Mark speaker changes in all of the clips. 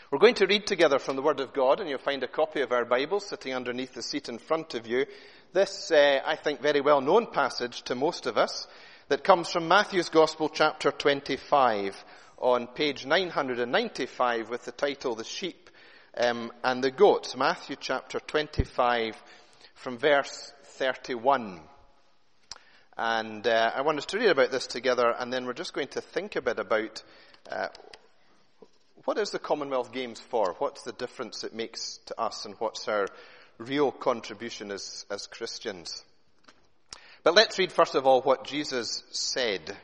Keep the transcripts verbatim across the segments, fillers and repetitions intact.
Speaker 1: We're going to read together from the Word of God, and you'll find a copy of our Bible sitting underneath the seat in front of you. This, uh, I think, very well-known passage to most of us that comes from Matthew's Gospel, chapter twenty-five, on page nine hundred ninety-five, with the title, The Sheep um, and the Goats. Matthew chapter twenty-five, from verse thirty-one. And uh, I want us to read about this together, and then we're just going to think a bit about uh, what is the Commonwealth Games for? What's the difference it makes to us, and what's our real contribution as, as Christians? But let's read first of all what Jesus said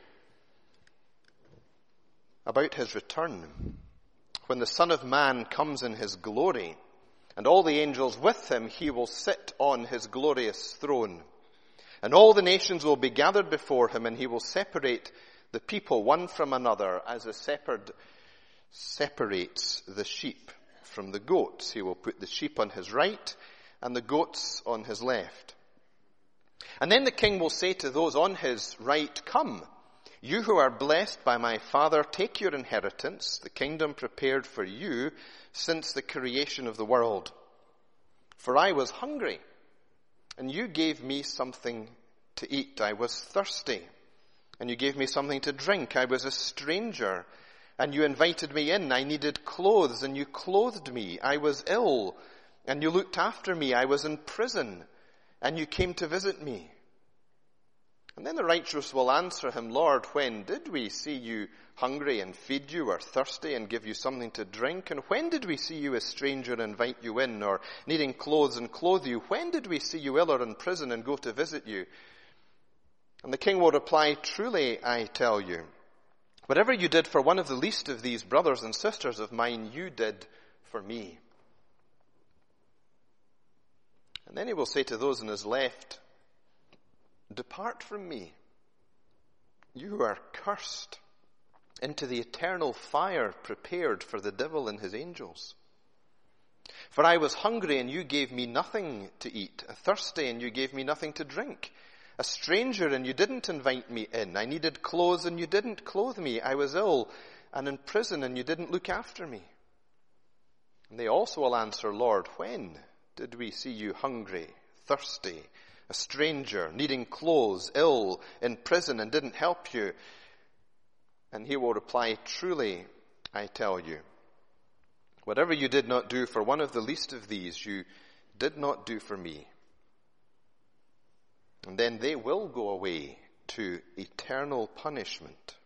Speaker 1: about his return. When the Son of Man comes in his glory, and all the angels with him, he will sit on his glorious throne. And all the nations will be gathered before him, and he will separate the people one from another, as a shepherd separates the sheep from the goats. He will put the sheep on his right and the goats on his left. And then the king will say to those on his right, "Come, you who are blessed by my Father, take your inheritance, the kingdom prepared for you since the creation of the world. For I was hungry, and you gave me something to eat. I was thirsty, and you gave me something to drink. I was a stranger, and you invited me in. I needed clothes, and you clothed me. I was ill, and you looked after me. I was in prison, and you came to visit me." And then the righteous will answer him, "Lord, when did we see you hungry and feed you, or thirsty and give you something to drink? And when did we see you a stranger and invite you in, or needing clothes and clothe you? When did we see you ill or in prison and go to visit you?" And the king will reply, "Truly, I tell you, whatever you did for one of the least of these brothers and sisters of mine, you did for me." And then he will say to those on his left, "Depart from me, you who are cursed, into the eternal fire prepared for the devil and his angels. For I was hungry, and you gave me nothing to eat, thirsty, and you gave me nothing to drink, a stranger, and you didn't invite me in. I needed clothes, and you didn't clothe me. I was ill and in prison, and you didn't look after me." And they also will answer, "Lord, when did we see you hungry, thirsty, a stranger, needing clothes, ill, in prison, and didn't help you?" And he will reply, "Truly, I tell you, whatever you did not do for one of the least of these, you did not do for me." And then they will go away to eternal punishment,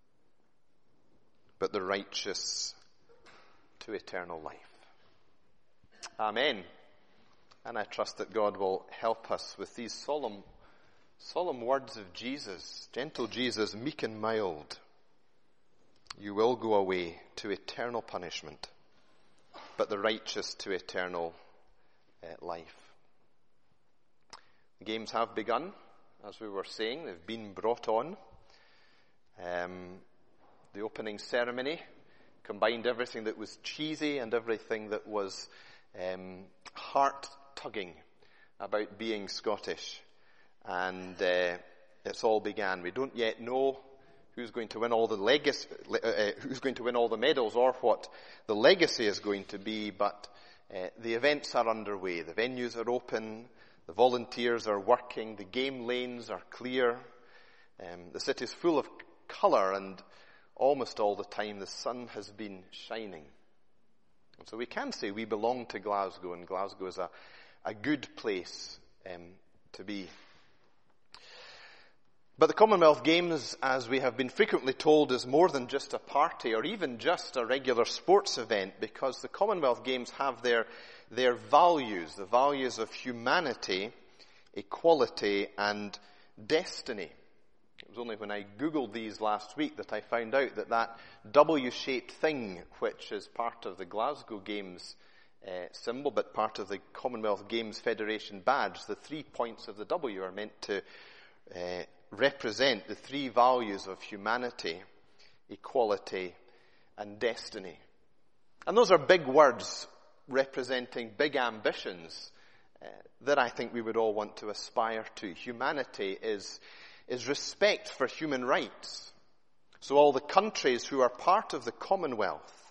Speaker 1: but the righteous to eternal life. Amen. And I trust that God will help us with these solemn, solemn words of Jesus, gentle Jesus, meek and mild. You will go away to eternal punishment, but the righteous to eternal uh, life. The games have begun, as we were saying. They've been brought on. Um, the opening ceremony combined everything that was cheesy and everything that was um, heart-tugging about being Scottish. And uh, it's all began. We don't yet know who's going to win all the legacy, uh, who's going to win all the medals, or what the legacy is going to be, but uh, the events are underway. The venues are open. The volunteers are working. The game lanes are clear. Um, the city is full of colour, and almost all the time the sun has been shining. And so we can say we belong to Glasgow, and Glasgow is a, a good place um, to be. But the Commonwealth Games, as we have been frequently told, is more than just a party or even just a regular sports event, because the Commonwealth Games have their their values, the values of humanity, equality, and destiny. It was only when I Googled these last week that I found out that that W-shaped thing, which is part of the Glasgow Games uh, symbol, but part of the Commonwealth Games Federation badge, the three points of the W are meant to uh, represent the three values of humanity, equality, and destiny. And those are big words representing big ambitions uh, that I think we would all want to aspire to. Humanity is, is respect for human rights. So all the countries who are part of the Commonwealth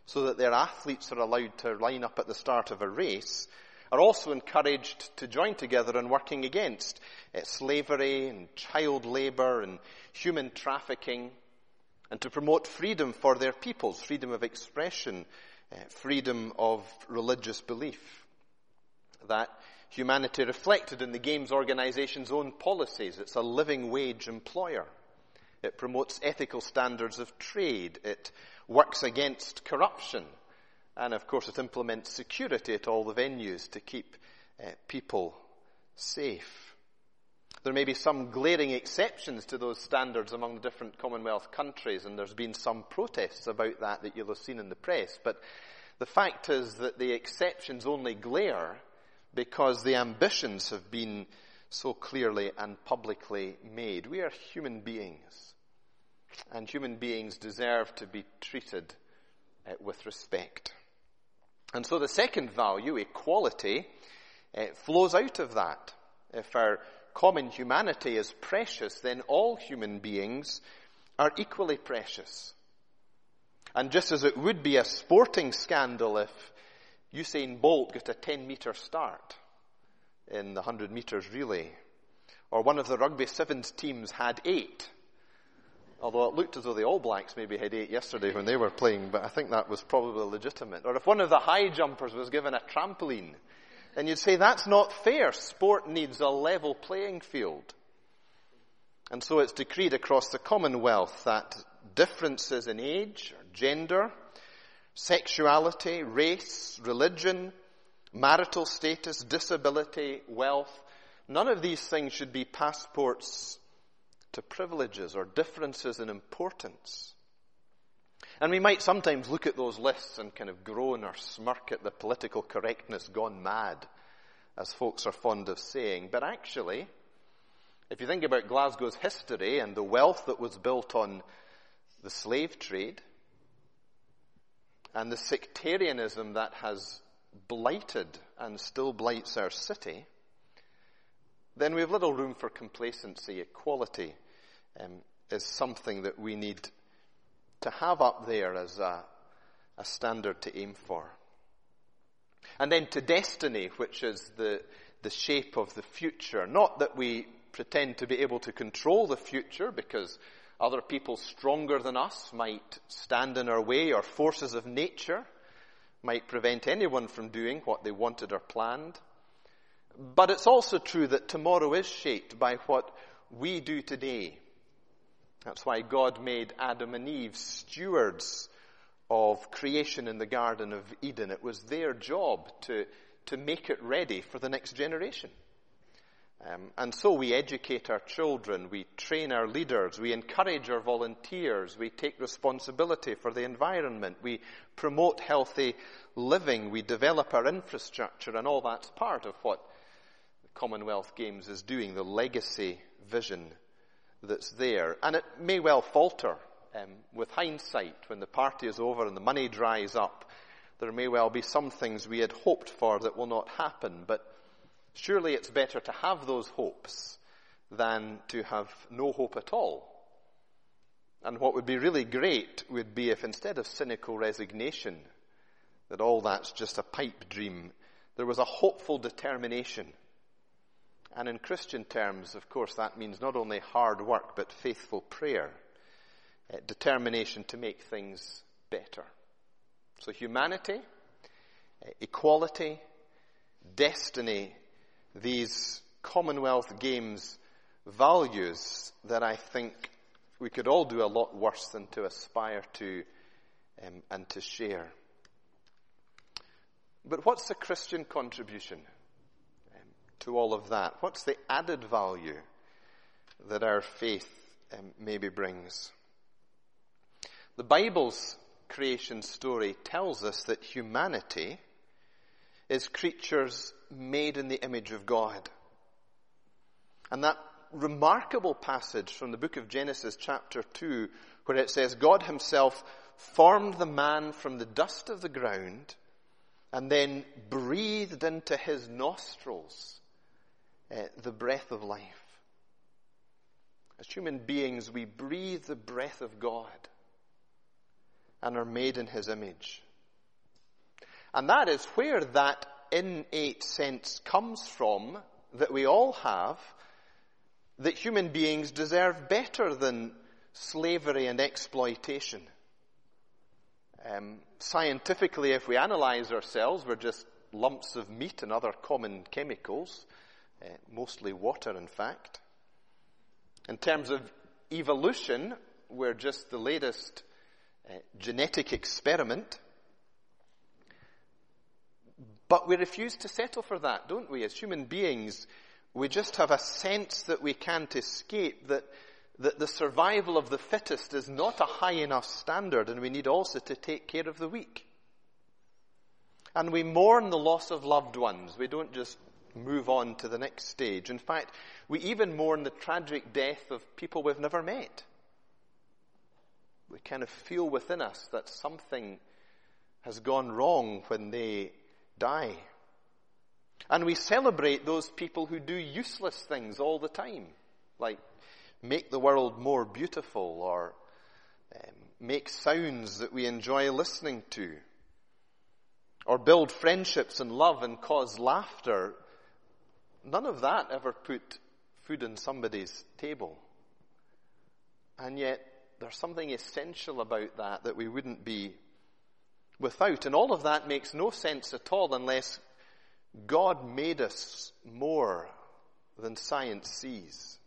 Speaker 1: so that their athletes are allowed to line up at the start of a race, are also encouraged to join together in working against uh, slavery and child labor and human trafficking, and to promote freedom for their peoples, freedom of expression, uh, freedom of religious belief. That humanity reflected in the Games organization's own policies. It's a living wage employer. It promotes ethical standards of trade. It works against corruption. And of course it implements security at all the venues to keep uh, people safe. There may be some glaring exceptions to those standards among the different Commonwealth countries, and there's been some protests about that that you'll have seen in the press. But the fact is that the exceptions only glare because the ambitions have been so clearly and publicly made. We are human beings, and human beings deserve to be treated uh, with respect. And so the second value, equality, uh, flows out of that. If our common humanity is precious, then all human beings are equally precious. And just as it would be a sporting scandal if Usain Bolt got a ten-metre start in the one hundred metres relay, or one of the rugby sevens teams had eight, although it looked as though the All Blacks maybe had eight yesterday when they were playing, but I think that was probably legitimate. Or if one of the high jumpers was given a trampoline, then you'd say that's not fair. Sport needs a level playing field. And so it's decreed across the Commonwealth that differences in age, or gender, sexuality, race, religion, marital status, disability, wealth, none of these things should be passports to privileges or differences in importance. And we might sometimes look at those lists and kind of groan or smirk at the political correctness gone mad, as folks are fond of saying. But actually, if you think about Glasgow's history and the wealth that was built on the slave trade and the sectarianism that has blighted and still blights our city, then we have little room for complacency. Equality um, is something that we need to have up there as a, a standard to aim for. And then to destiny, which is the, the shape of the future. Not that we pretend to be able to control the future, because other people stronger than us might stand in our way, or forces of nature might prevent anyone from doing what they wanted or planned. But it's also true that tomorrow is shaped by what we do today. That's why God made Adam and Eve stewards of creation in the Garden of Eden. It was their job to, to make it ready for the next generation. Um, and so we educate our children, we train our leaders, we encourage our volunteers, we take responsibility for the environment, we promote healthy living, we develop our infrastructure, and all that's part of what the Commonwealth Games is doing, the legacy vision that's there. And it may well falter um, with hindsight when the party is over and the money dries up. There may well be some things we had hoped for that will not happen, but surely it's better to have those hopes than to have no hope at all. And what would be really great would be if, instead of cynical resignation, that all that's just a pipe dream, there was a hopeful determination. And in Christian terms, of course, that means not only hard work, but faithful prayer, uh, determination to make things better. So humanity, uh, equality, destiny, these Commonwealth Games values that I think we could all do a lot worse than to aspire to um, and to share. But what's the Christian contribution um, to all of that? What's the added value that our faith um, maybe brings? The Bible's creation story tells us that humanity is creatures made in the image of God. And that remarkable passage from the book of Genesis chapter two, where it says God himself formed the man from the dust of the ground and then breathed into his nostrils uh, the breath of life. As human beings, we breathe the breath of God and are made in his image. And that is where that innate sense comes from that we all have, that human beings deserve better than slavery and exploitation. Um, scientifically, if we analyze ourselves, we're just lumps of meat and other common chemicals, uh, mostly water, in fact. In terms of evolution, we're just the latest uh, genetic experiment. But we refuse to settle for that, don't we? As human beings, we just have a sense that we can't escape, that, that the survival of the fittest is not a high enough standard, and we need also to take care of the weak. And we mourn the loss of loved ones. We don't just move on to the next stage. In fact, we even mourn the tragic death of people we've never met. We kind of feel within us that something has gone wrong when they die. And we celebrate those people who do useless things all the time, like make the world more beautiful or um, make sounds that we enjoy listening to, or build friendships and love and cause laughter. None of that ever put food on somebody's table. And yet there's something essential about that that we wouldn't be without. And all of that makes no sense at all unless God made us more than science sees.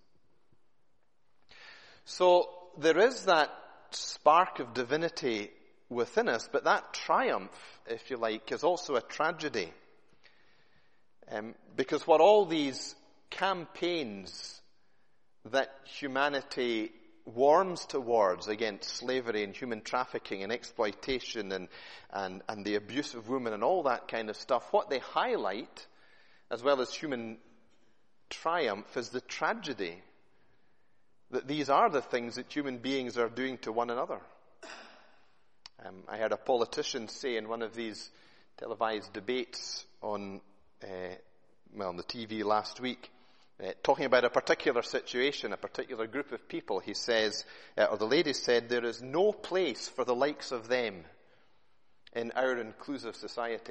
Speaker 1: So there is that spark of divinity within us, but that triumph, if you like, is also a tragedy. Um, because what all these campaigns that humanity warms towards against slavery and human trafficking and exploitation and, and, and the abuse of women and all that kind of stuff, what they highlight, as well as human triumph, is the tragedy that these are the things that human beings are doing to one another. Um, I heard a politician say in one of these televised debates on, uh, well, on the T V last week, Uh, talking about a particular situation, a particular group of people, he says, uh, or the lady said, there is no place for the likes of them in our inclusive society.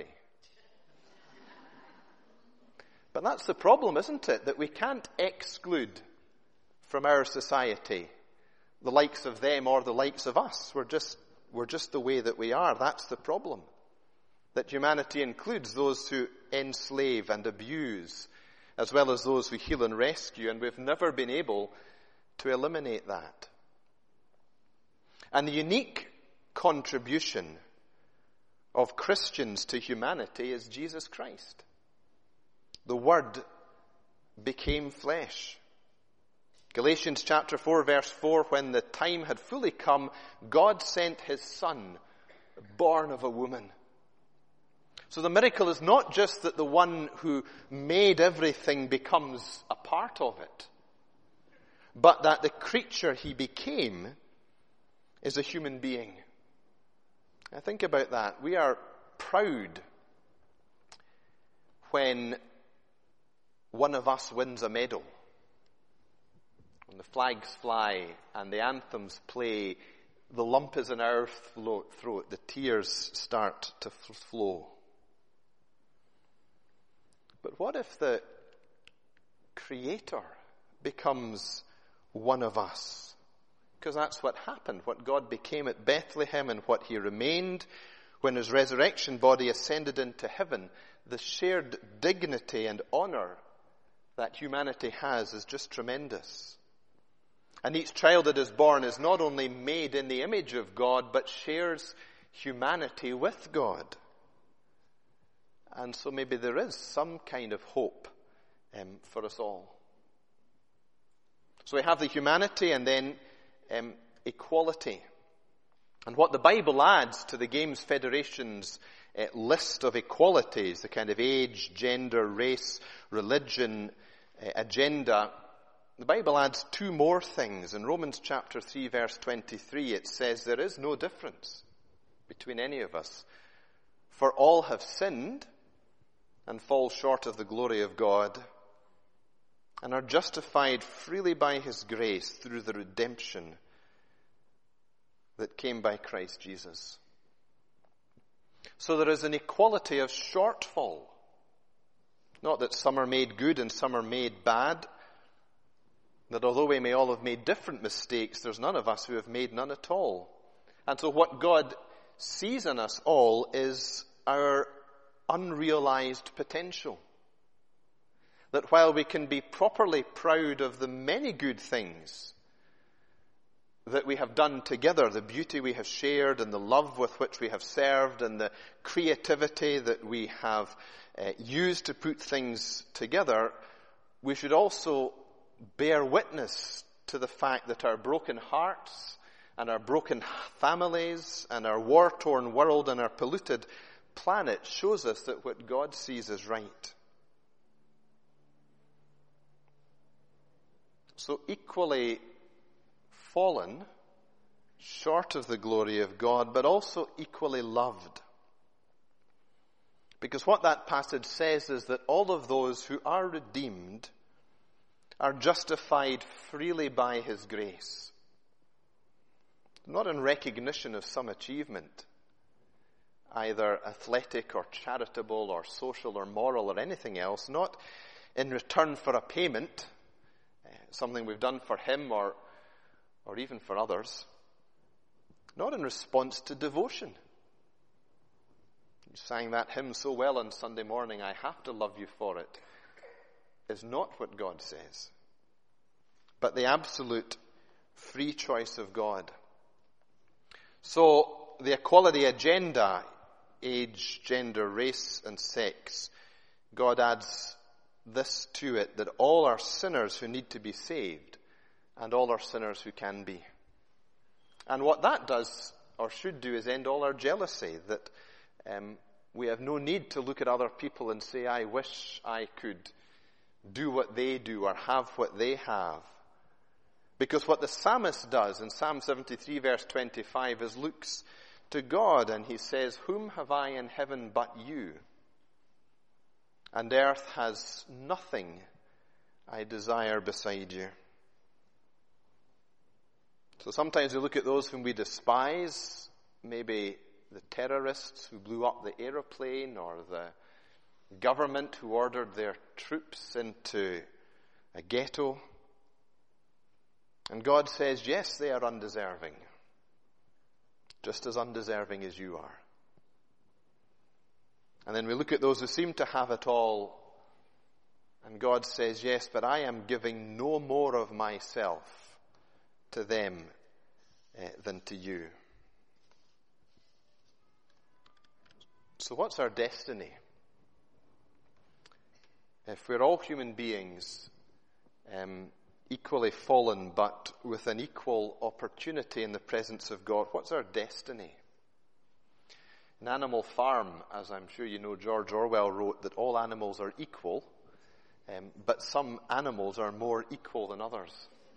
Speaker 1: But that's the problem, isn't it? That we can't exclude from our society the likes of them or the likes of us. We're just, we're just the way that we are. That's the problem. That humanity includes those who enslave and abuse, as well as those who heal and rescue, and we've never been able to eliminate that. And the unique contribution of Christians to humanity is Jesus Christ. The Word became flesh. Galatians chapter four, verse four, when the time had fully come, God sent his Son, born of a woman. So the miracle is not just that the one who made everything becomes a part of it, but that the creature he became is a human being. Now think about that. We are proud when one of us wins a medal. When the flags fly and the anthems play, the lump is in our throat, the tears start to flow. But what if the Creator becomes one of us? Because that's what happened, what God became at Bethlehem and what he remained when his resurrection body ascended into heaven. The shared dignity and honor that humanity has is just tremendous. And each child that is born is not only made in the image of God, but shares humanity with God. And so maybe there is some kind of hope um, for us all. So we have the humanity and then um, equality. And what the Bible adds to the Games Federation's uh, list of equalities, the kind of age, gender, race, religion, uh, agenda, the Bible adds two more things. In Romans chapter three, verse twenty-three, it says there is no difference between any of us. For all have sinned and fall short of the glory of God, and are justified freely by his grace through the redemption that came by Christ Jesus. So there is an equality of shortfall. Not that some are made good and some are made bad. That although we may all have made different mistakes, there's none of us who have made none at all. And so what God sees in us all is our unrealized potential. That while we can be properly proud of the many good things that we have done together, the beauty we have shared and the love with which we have served and the creativity that we have uh, used to put things together, we should also bear witness to the fact that our broken hearts and our broken families and our war-torn world and our polluted planet shows us that what God sees is right. So equally fallen, short of the glory of God, but also equally loved. Because what that passage says is that all of those who are redeemed are justified freely by his grace. Not in recognition of some achievement, either athletic or charitable or social or moral or anything else, not in return for a payment, something we've done for him or, or even for others, not in response to devotion. You sang that hymn so well on Sunday morning, I have to love you for it, is not what God says, but the absolute free choice of God. So the equality agenda, age, gender, race, and sex, God adds this to it, that all are sinners who need to be saved, and all are sinners who can be. And what that does, or should do, is end all our jealousy, that um, we have no need to look at other people and say, I wish I could do what they do or have what they have. Because what the psalmist does in Psalm seventy-three verse twenty-five is looks to God and he says, whom have I in heaven but you? And earth has nothing I desire beside you. So sometimes we look at those whom we despise, maybe the terrorists who blew up the aeroplane or the government who ordered their troops into a ghetto. And God says, yes, they are undeserving, just as undeserving as you are. And then we look at those who seem to have it all, and God says, yes, but I am giving no more of myself to them uh, than to you. So what's our destiny? If we're all human beings, um, equally fallen, but with an equal opportunity in the presence of God, what's our destiny? In Animal Farm, as I'm sure you know, George Orwell wrote that all animals are equal, um, but some animals are more equal than others.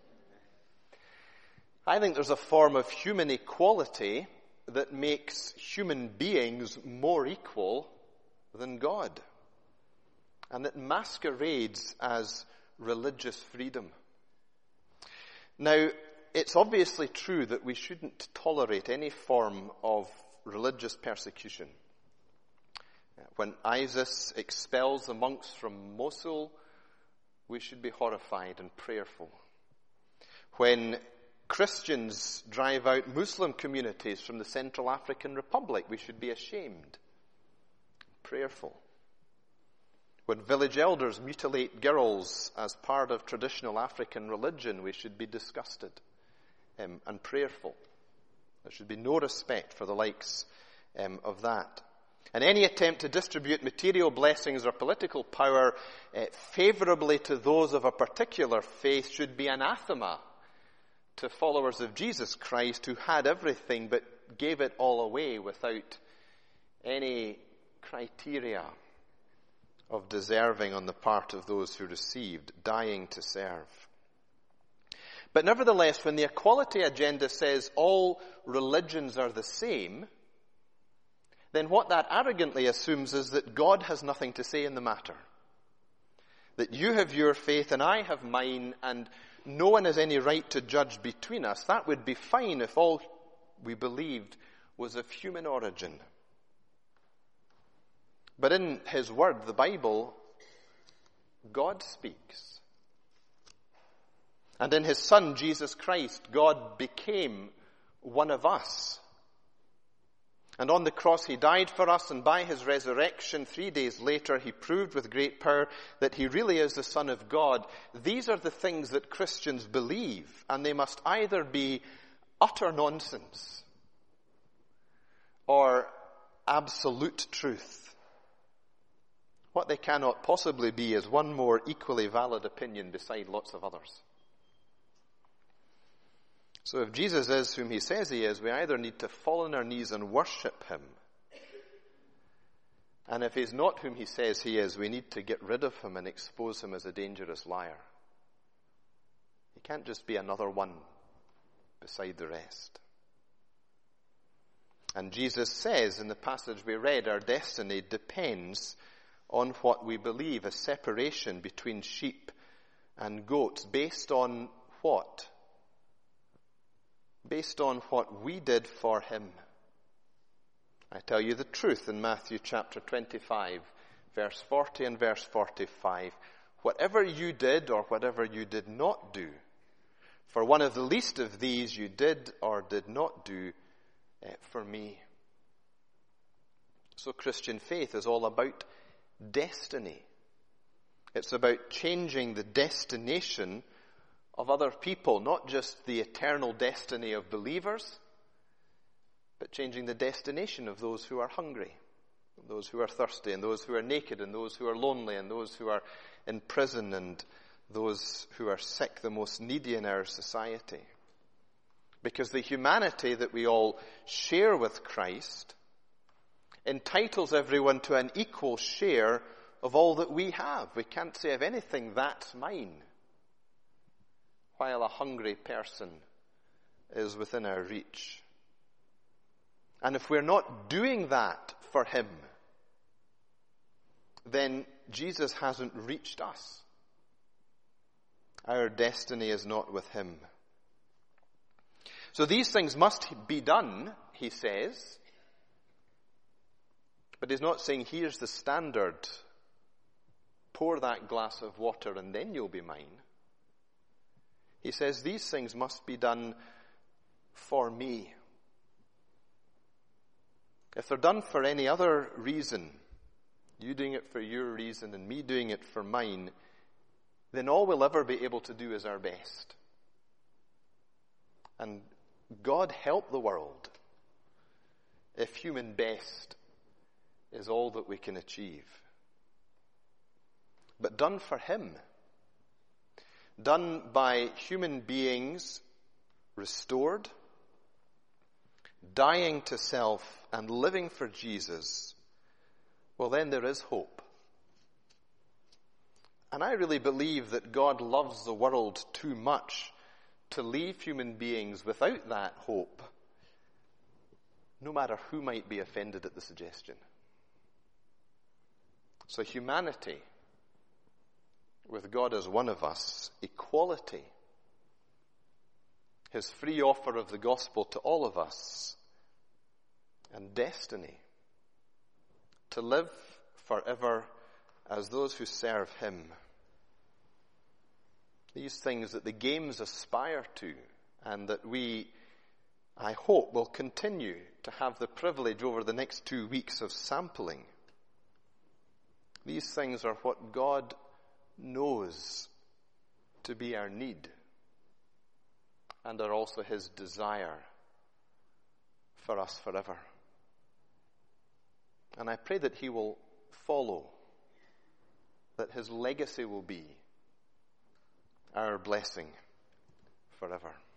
Speaker 1: I think there's a form of human equality that makes human beings more equal than God, and that masquerades as religious freedom. Now, it's obviously true that we shouldn't tolerate any form of religious persecution. When ISIS expels the monks from Mosul, we should be horrified and prayerful. When Christians drive out Muslim communities from the Central African Republic, we should be ashamed, prayerful. When village elders mutilate girls as part of traditional African religion, we should be disgusted um, and prayerful. There should be no respect for the likes um, of that. And any attempt to distribute material blessings or political power uh, favorably to those of a particular faith should be anathema to followers of Jesus Christ who had everything but gave it all away without any criteria of deserving on the part of those who received, dying to serve. But nevertheless, when the equality agenda says all religions are the same, then what that arrogantly assumes is that God has nothing to say in the matter. That you have your faith and I have mine, and no one has any right to judge between us. That would be fine if all we believed was of human origin. But in his word, the Bible, God speaks. And in his Son, Jesus Christ, God became one of us. And on the cross he died for us, and by his resurrection, three days later, he proved with great power that he really is the Son of God. These are the things that Christians believe, and they must either be utter nonsense or absolute truth. What they cannot possibly be is one more equally valid opinion beside lots of others. So if Jesus is whom he says he is, we either need to fall on our knees and worship him. And if he's not whom he says he is, we need to get rid of him and expose him as a dangerous liar. He can't just be another one beside the rest. And Jesus says in the passage we read, our destiny depends on what we believe, a separation between sheep and goats, based on what? Based on what we did for him. I tell you the truth in Matthew chapter twenty-five, verse forty and verse forty-five. Whatever you did or whatever you did not do, for one of the least of these you did or did not do eh, for me. So Christian faith is all about destiny. It's about changing the destination of other people, not just the eternal destiny of believers, but changing the destination of those who are hungry, those who are thirsty, and those who are naked, and those who are lonely, and those who are in prison, and those who are sick, the most needy in our society. Because the humanity that we all share with Christ entitles everyone to an equal share of all that we have. We can't say of anything, that's mine, while a hungry person is within our reach. And if we're not doing that for him, then Jesus hasn't reached us. Our destiny is not with him. So these things must be done, he says. But he's not saying, here's the standard. Pour that glass of water and then you'll be mine. He says, these things must be done for me. If they're done for any other reason, you doing it for your reason and me doing it for mine, then all we'll ever be able to do is our best. And God help the world if human best is all that we can achieve. But done for him, done by human beings restored, dying to self and living for Jesus, well then there is hope. And I really believe that God loves the world too much to leave human beings without that hope, no matter who might be offended at the suggestion. So humanity, with God as one of us, equality, his free offer of the gospel to all of us, and destiny, to live forever as those who serve him. These things that the games aspire to, and that we, I hope, will continue to have the privilege over the next two weeks of sampling. These things are what God knows to be our need, and are also his desire for us forever. And I pray that he will follow, that his legacy will be our blessing forever.